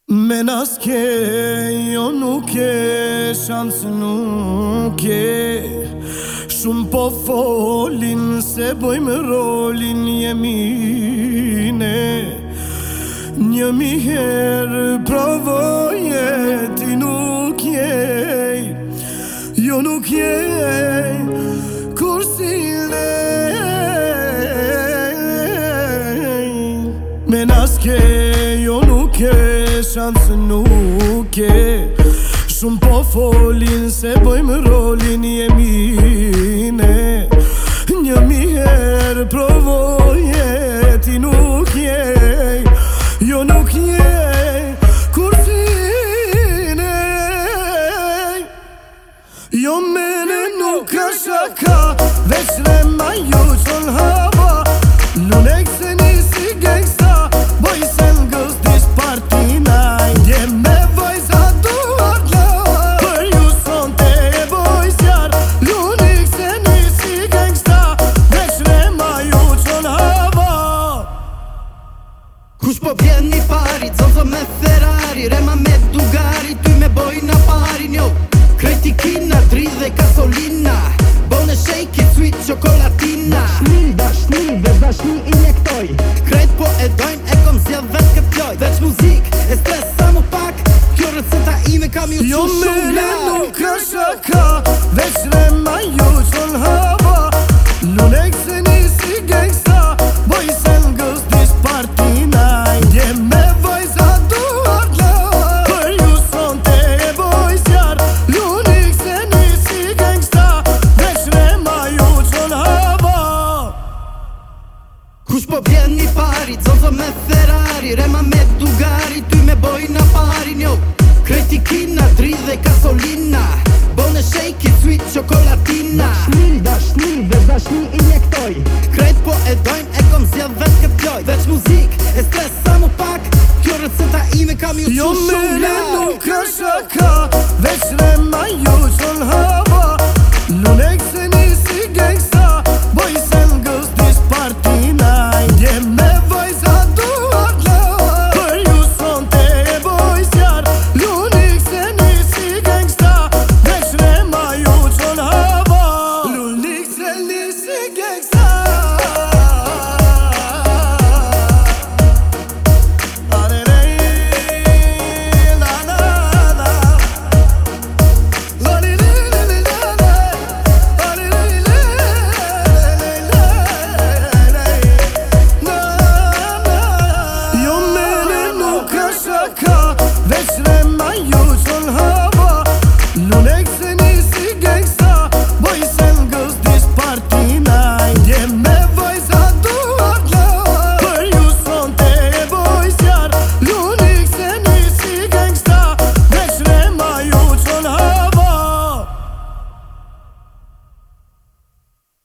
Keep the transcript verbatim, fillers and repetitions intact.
Me naske, jo nuk e, shans nuk e. Shumë po folin se bojmë rolin jemine. Një mi herë provoje, ti nuk je. Jo nuk je, kur si ne. Me naske, jo nuk e, shans nuk e. Shumë po folin se bojmë rolin jemine. Një mi herë provoje, ti nuk je. Jo nuk je, kur si ne. Jo mene nuk ka shaka, veç re ma ju qon hava. Lunek se nisi gangsta, boj se n'gës dish partinaj. Dje me vajza duar la, për ju son te e boj zjar. Lunek se nisi gangsta, veç re ma ju qon hava. Kush po vjen një pari, zonzo me Ferrari, Rema me Dugari, ty me bojna parin, jo. Krejti kina, dri dhe gasolina, bone shake it, sweet qokolatina. Dashni, dashni, veç dashni injektoj. Krejt po e dojnë, e kom zjel vet këtë ploj. Veç muzik, e stres sa mu pak, kjo receta ime kam ju Jo qu shumë mene lak. nuk ka shaka, veç re ma ju qon hava. Lunek se nisi gangsta, boj se n'gës dish partinaj. Dje me vajza duar la, për ju son te e boj zjar. Lunek se nisi gangsta, veç re ma ju qon hava. Kush po vjen një pari, zonzo me Ferrari, Rema me Dugari, ty me bojna parin, jo. Krejti kina, dri dhe gasolina, bone shake it, sweet qokolatina. Dashni, dashni, veç dashni injektoj. Krejt po e dojnë, e kom zjel vet këtë ploj. Veç muzik, e stres sa mu pak, kjo receta ime kam ju Jo qu shumë mene lak. nuk ka shaka, veç re ma ju qon hava. Lunek se